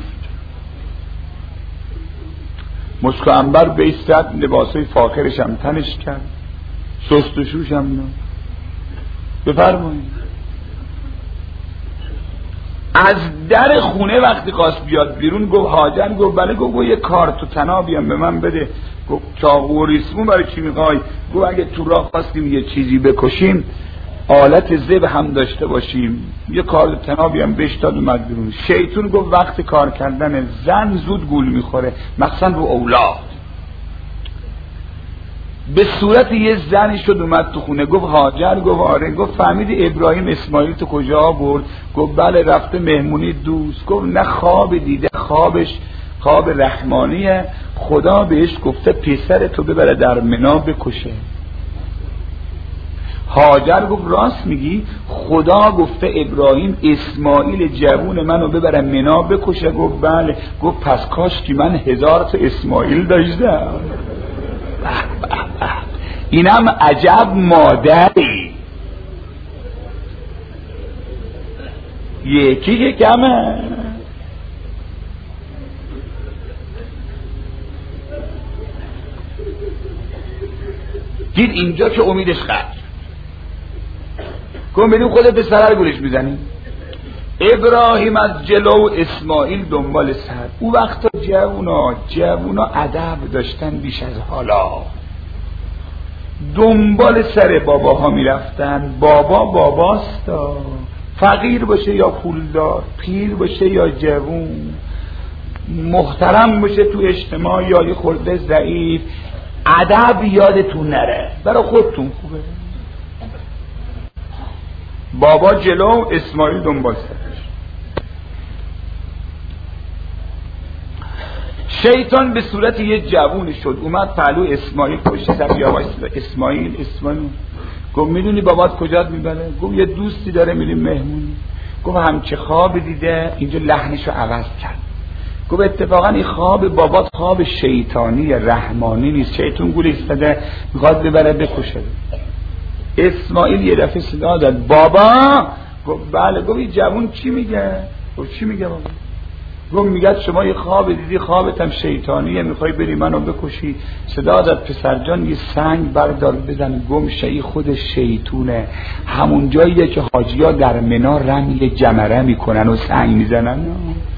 مشک و عنبر بهش زد، لباسای فاخرش هم تنش کرد، شست و شوش هم نه. بفرمایید از در خونه وقتی خواست بیاد بیرون گفت هاجر، گفت بله، گفت یه کار تو تنابی هم به من بده. گفت چاقو و ریسمون برای چی میخوای؟ گفت اگه تو راه خواستیم یه چیزی بکشیم آلت ذبح هم داشته باشیم. یه کار تنابی هم بهش داد اومد بیرون. شیطون گفت وقت کار کردن زن زود گول میخوره، مخصوصا رو اولاد. به صورت یه زنی شد اومد تو خونه. گفت هاجر؟ گفت آره. گفت فهمیدی ابراهیم اسماعیل تو کجا برد؟ گفت بله رفته مهمونی دوست. گفت نه، خواب دیده، خوابش خواب رحمانیه، خدا بهش گفته پسر تو ببره در منا بکشه. هاجر گفت راست میگی؟ خدا گفته ابراهیم اسماعیل جوون منو ببره منا بکشه؟ گفت بله. گفت پس کاش که من 1000 تا اسماعیل داشتم. اینم عجب مادری، یکی که کمه. دید اینجا که امیدش قطع. کن بدون خودت به سرر گولش میزنی. ابراهیم از جلو اسماعیل دنبال سر. او وقتا جوونا ادب داشتن بیش از حالا، دنبال سر باباها میرفتن. بابا باباستا، فقیر باشه یا پولدار، پیر باشه یا جوون، محترم باشه تو اجتماع یا یه خورده ضعیف، ادب یادتون نره، برای خودتون خوبه. بابا جلو، اسماعیل دنبال سرش. شیطان به صورت یه جوونی شد اومد پهلو اسماعیل پشت سر. یا اسماعیل گفت میدونی بابات کجات میبره؟ گفت یه دوستی داره میریم مهمونی. گفت همچه خواب دیده؟ اینجا لحنشو عوض کرد. گفت اتفاقا این خواب بابات خواب شیطانی رحمانی نیست، شیطان گول ایستاده میخواد ببره بکشه. اسماعیل یه دفعه صدا داد بابا. گفت بله. گفت این جوون چی میگه؟ گفت چی میگه بابا؟ گفت میگه شما یه خواب دیدی، خوابت هم شیطانیه، میخوای بری منو بکشی. صدا داد پسر جان یه سنگ بردار بزن گم شی، خود شیطونه. همون جاییه که حاجی‌ها در منا رمی جمره میکنن و سنگ میزنن.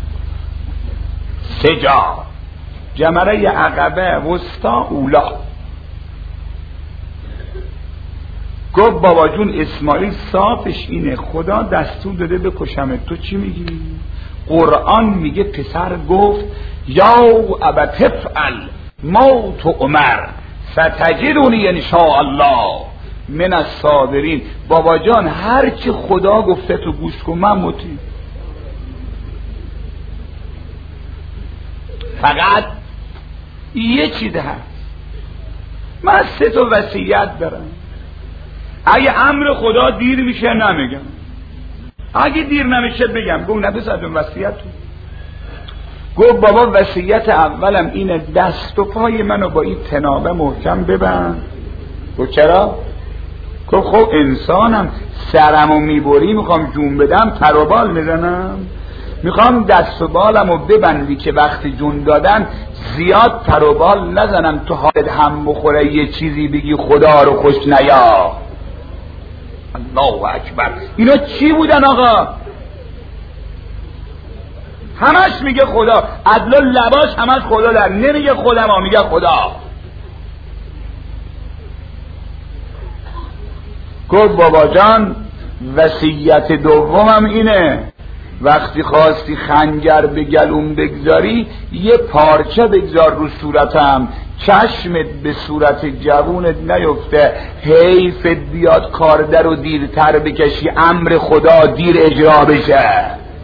3 جا جمره عقبه، وسطا، اولا. گفت بابا جون اسماعیل صافش اینه، خدا دستور داده بکشمت، تو چی میگی؟ قرآن میگه پسر گفت یا ابت افعل ما تؤمر ستجدنی ان شاء الله من الصابرین. بابا جان هر چی خدا گفته تو گوش کن، من مطیع. فقط یه چیز هست، من 3 تا وصیت دارم. اگه امر خدا دیر میشه نمیگم، اگه دیر نمیشه بگم. گفت نه بزدم وصیت. گفت بابا وصیت اولم اینه دست و پای منو با این تنابه محکم ببند. گفت چرا؟ گفت خب انسانم، سرمو میبری میخوام جون بدم پر و بال میزنم، میخوام دست و بالمو ببندی که وقتی جون دادن زیاد پر و بال نزنم، تو حالت هم بخوره یه چیزی بگی خدا رو خوش نیا. الله اکبر. اینا چی بودن آقا؟ همش میگه خدا، عدل و لباش همش خدا در نمیگه خودم ها، میگه خدا. گفت بابا جان وصیت دومم اینه وقتی خواستی خنجر به گلوم بگذاری یه پارچه بگذار رو صورتم، چشمت به صورت جوونت نیفته، حیفت بیاد کارده رو دیرتر بکشی، امر خدا دیر اجرا بشه.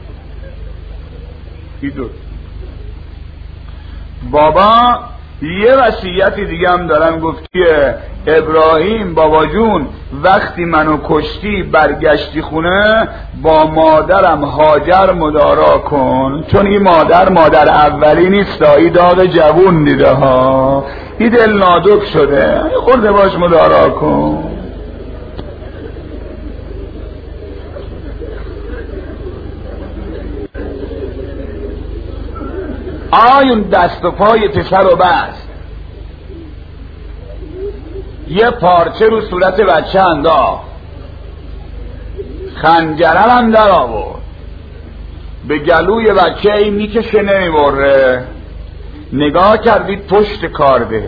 بابا یه وصیت دیگه هم دارم. گفت که ابراهیم بابا جون وقتی منو کشتی برگشتی خونه با مادرم هاجر مدارا کن، چون این مادر اولی نیست، این داغ جوون دیده ها، این دل نادک شده، خورده باش مدارا کن. آیون دست و پای پسر رو بست، یه پارچه رو صورت بچه انداخت، خنجره هم در آورد، به گلوی بچه ای میکشه نمیبره. نگاه کردید پشت کارده،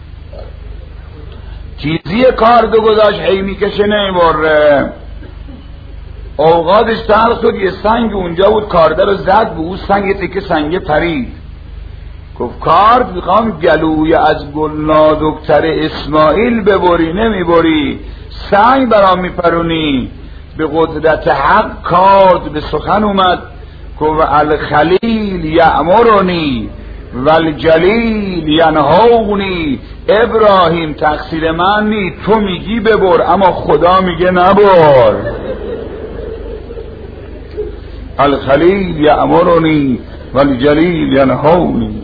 تیزی کاردو گذاشت هی میکشه نمیبره. اوقاتش تلخ شد، یه سنگ اونجا بود کارده رو زد به اون سنگ، یه تکه سنگه پرید. گفت کارد میخوام گلوی از گلنا دکتر اسماعیل ببری، نمیبری، سنگ برام میپرونی. به قدرت حق کارد به سخن اومد، گفت الخلیل یأمرنی والجلیل ینهونی. ابراهیم تقصیر من نی، تو میگی ببر اما خدا میگه نبر. الخلیل یأمرنی والجلیل ینهونی.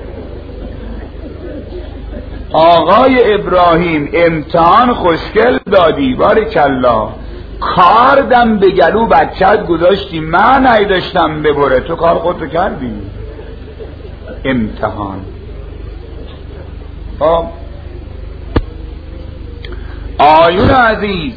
آقای ابراهیم امتحان خوشگل دادی، بارکالله. کاردم به گلو بچت گذاشتی، من نداشتم ببره، تو کار خودتو کردی. امتحان. آیون عزیز،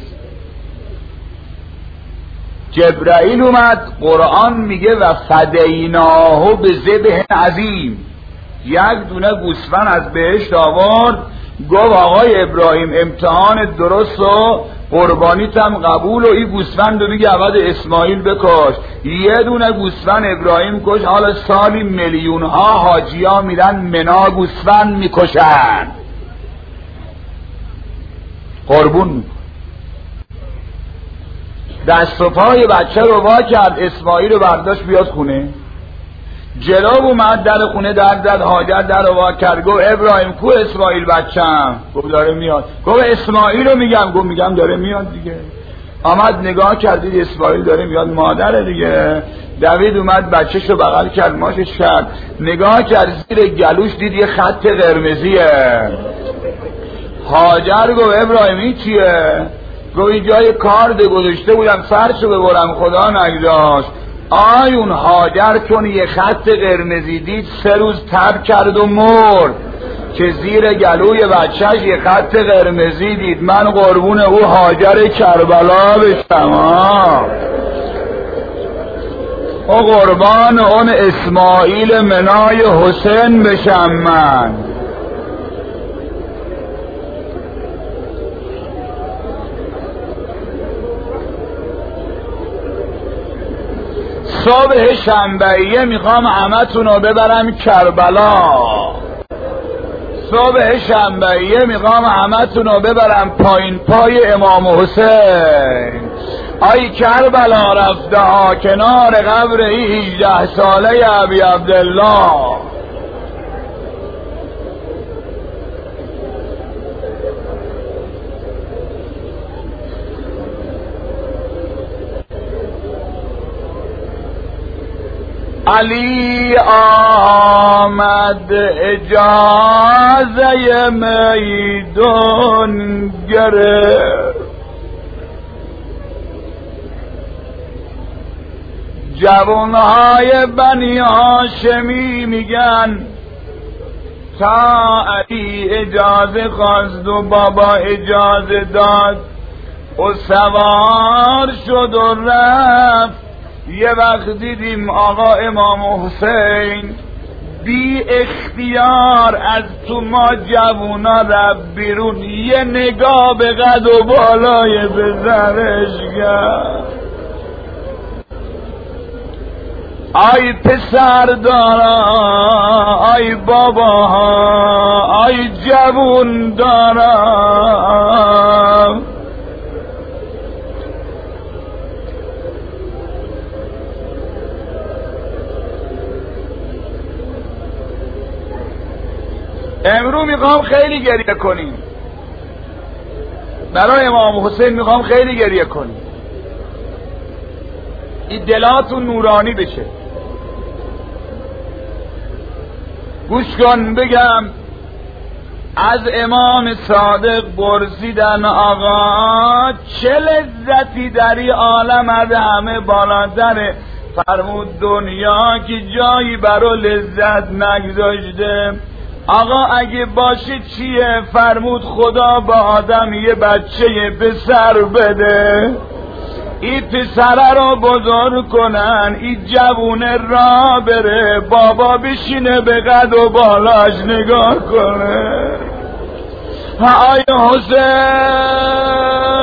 جبرائیل اومد، قرآن میگه و فدیناه به ذبح عظیم. یک دونه گوسفند از بهشت آورد، گفت آقای ابراهیم امتحان درست و قربانیت هم قبول و این گوسفند رو دیگه عوض اسماعیل بکش. یه دونه گوسفند ابراهیم کش. حالا سالی میلیون ها حاجی ها میرن منا گوسفند میکشن، قربون. دست و پای بچه رو وا کرد، اسماعیل رو برداشت بیاد خونه. جلاب اومد در خونه، در هاجر در رو وا کرد، گفت ابراهیم کو اسماعیل بچم؟ گفت داره میاد. گفت اسماعیل رو میگم. گفت میگم داره میاد دیگه. آمد نگاه کردید اسماعیل داره میاد، مادره دیگه. دوید اومد بچه‌شو بغل کرد، ماشش کرد، نگاه کرد زیر گلوش دید یه خط قرمزیه. هاجر گفت ابراهیم این چیه؟ گفت این جای کارد گذاشته بودم سرشو ببرم خدا نگذاشت. آیون هاجر چون یه خط قرمزی دید 3 روز تب کرد و مرد که زیر گلوی بچهش یه خط قرمزی دید. من قربون او هاجر کربلا بشم، او قربان اون اسماعیل منای حسین بشم من. صبح شنبهیه میخوام همتون رو ببرم کربلا. صبح شنبهیه میخوام همتون رو ببرم پایین پای امام حسین. آی کربلا رفته ها کنار قبر 18 ساله ابی عبدالله. علی آمد اجازه میدان گرفت، جوانهای بنی هاشمی میگن تا علی اجازه خواست و بابا اجازه داد و سوار شد و رفت. یه وقت دیدیم آقا امام حسین بی اختیار از تو ما جوونا رفت بیرون، یه نگاه به قد و بالای پسرش کرد. آی پسر دارا، آی بابا ها، آی جوون دارا. امرو میخوام خیلی گریه کنیم، برای امام حسین میخوام خیلی گریه کنیم، این دلاتون نورانی بشه. گوش کن بگم، از امام صادق پرسیدن آقا چه لذتی در این عالم از همه بالاتره؟ فرمود دنیا که جایی برا لذت نگذاشته. آقا اگه باشه چیه؟ فرمود خدا با آدم یه بچه پسر بده. این پسره رو بزرگ کنن، این جوونه را بره، بابا بشینه به قد و بالاش نگاه کنه. آی حسین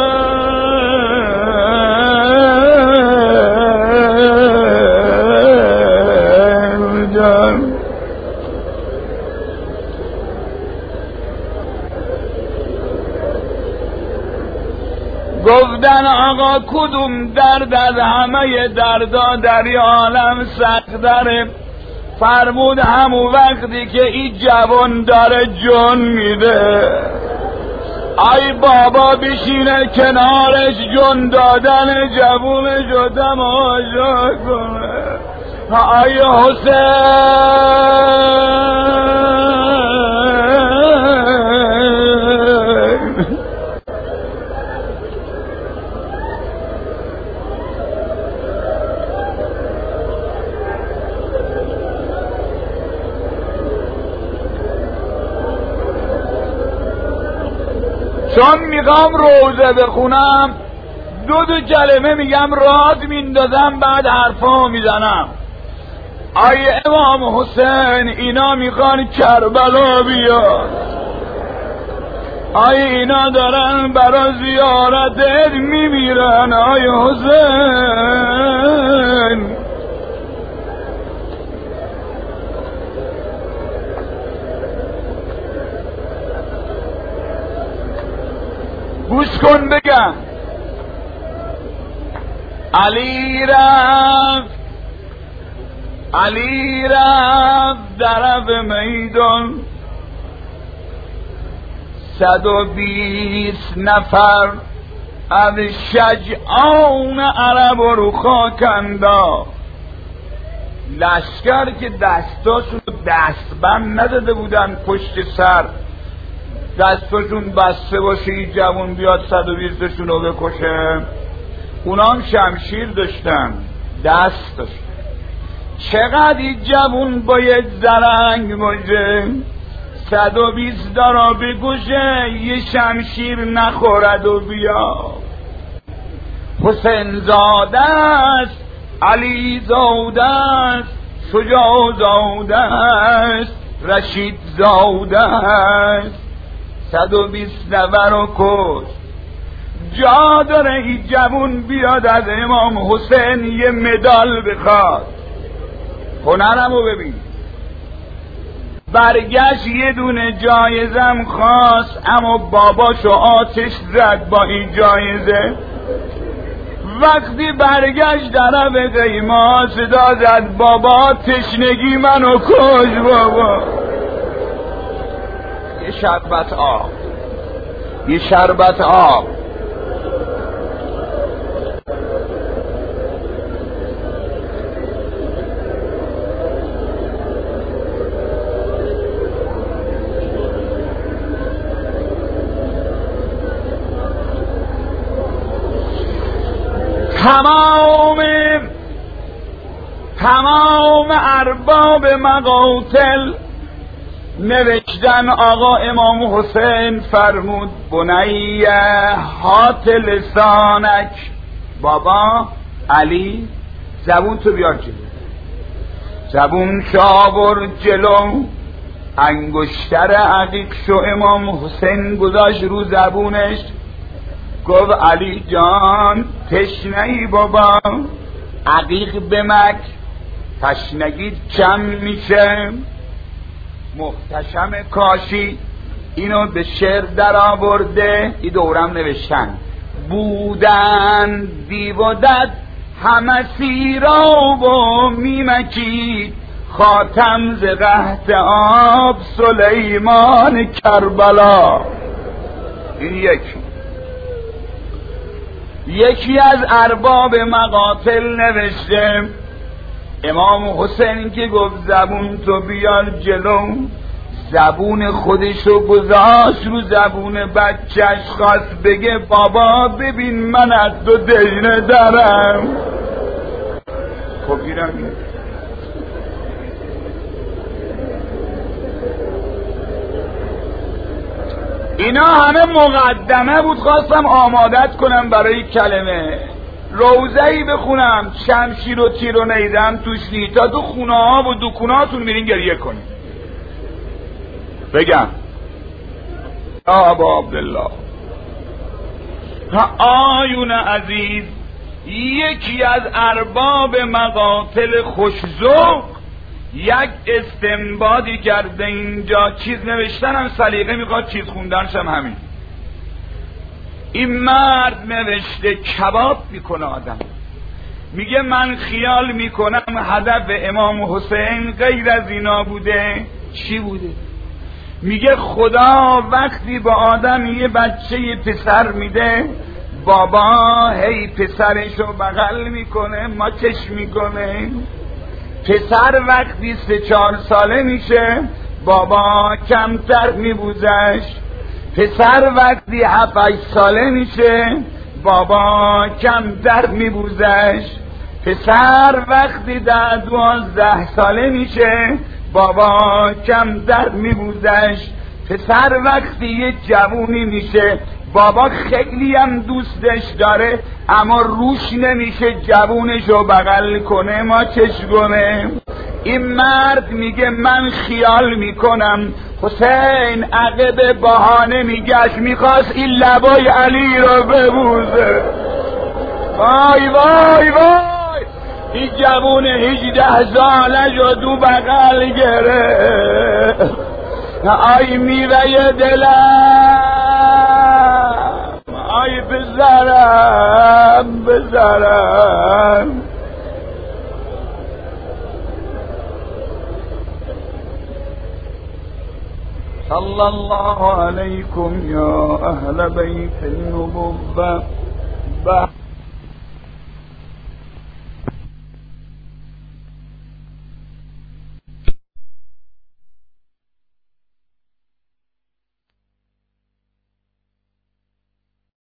گفتن آقا کدوم درد از همه دردا در این عالم سخت داره؟ فرمود همون وقتی که این جوان داره جون میده. ای بابا بشینه کنارش جون دادن جوانش رو تماشا کنه. ای حسین چون میخوام روزه بخونم دو کلمه میگم راد میندازم بعد حرفا میزنم. آی امام حسین اینا میخوان کربلا بیاد، آی اینا دارن برا زیارتت میمیرن. آی حسین گوش کن بگم. علی رفت طرف میدان، 120 نفر از شجعان عرب رو خاک انداخت. لشکر که دستاشون دستبند نداده بودن پشت سر، دستاشون بسته باشه این جوان بیاد 120 رو بکشه. اونا هم شمشیر داشتن، دست داشتن. چقدر این جوان باید زرنگ باشه 120 دارا بکشه یه شمشیر نخورد و بیا. حسین زاده است، علی زاده است، شجاع زاده است، رشید زاده است. 120 نفر رو کش. جا داره این جوون بیاد از امام حسین یه مدال بخواد. هنرم رو ببین. برگشت یه دونه جایزم خواست، اما باباشو آتش زد با این جایزه. وقتی برگشت طرف قیمه صدا زد بابا تشنگی منو کش بابا. یه شربت آب، یه شربت آب. تمام ارباب مقاتل نوشتن. آقا امام حسین فرمود بنیه هات لسانک، بابا علی زبون تو بیار جلو. زبون شاور جلو، انگشتر عقیق شو امام حسین گذاشت رو زبونش. گفت علی جان تشنهی بابا، عقیق بمک تشنگی کم میشه. محتشم کاشی اینو به شعر در آورده، این دورم نوشتن. بودن دیودت همه سیراب و میمکی، خاتم ز قحط آب سلیمان کربلا. این یکی از ارباب مقاتل نوشته امام حسین که گفت زبون تو بیار جلو، زبون خودشو گذاشت رو زبون بچهش، خواست بگه بابا ببین من از تو دژنه دارم. خب گیرم اینا همه مقدمه بود، خواستم آمادت کنم برای کلمه. روزه‌ای بخونم شمشیر و تیر و نیزم توش نی تا تو خونه ها و دکوناتون میرین گریه کنیم. بگم یا ابا عبدالله آیون عزیز، یکی از ارباب مقاتل خوش‌ذوق یک استنباطی کرده اینجا. چیز نوشتنم سلیقه میخواد، چیز خوندنشم همین. این مرد نوشته کباب میکنه آدم، میگه من خیال میکنم هدف امام حسین غیر از اینا بوده. چی بوده؟ میگه خدا وقتی با آدم یه بچه پسر میده، بابا هی پسرشو بغل میکنه، ماچش میکنه. پسر وقتی 3-4 ساله میشه، بابا کمتر میبوزش. پسر وقتی 7-8 ساله میشه، بابا کمتر میبوزش. پسر وقتی 10-12 ساله میشه، بابا کمتر میبوزش. پسر وقتی یه جوونی میشه، بابا خیلی هم دوستش داره اما روش نمیشه جوونشو بغل کنه، ما چشگونه. این مرد میگه من خیال میکنم حسین عقب بهانه میگشت میخواست این لبای علی رو ببوزه. وای وای وای، این جوون 18 ساله جو دو بغل گره. آی میوه دلم، آی بذارم صلی الله علیکم یا اهل بیت النبوة.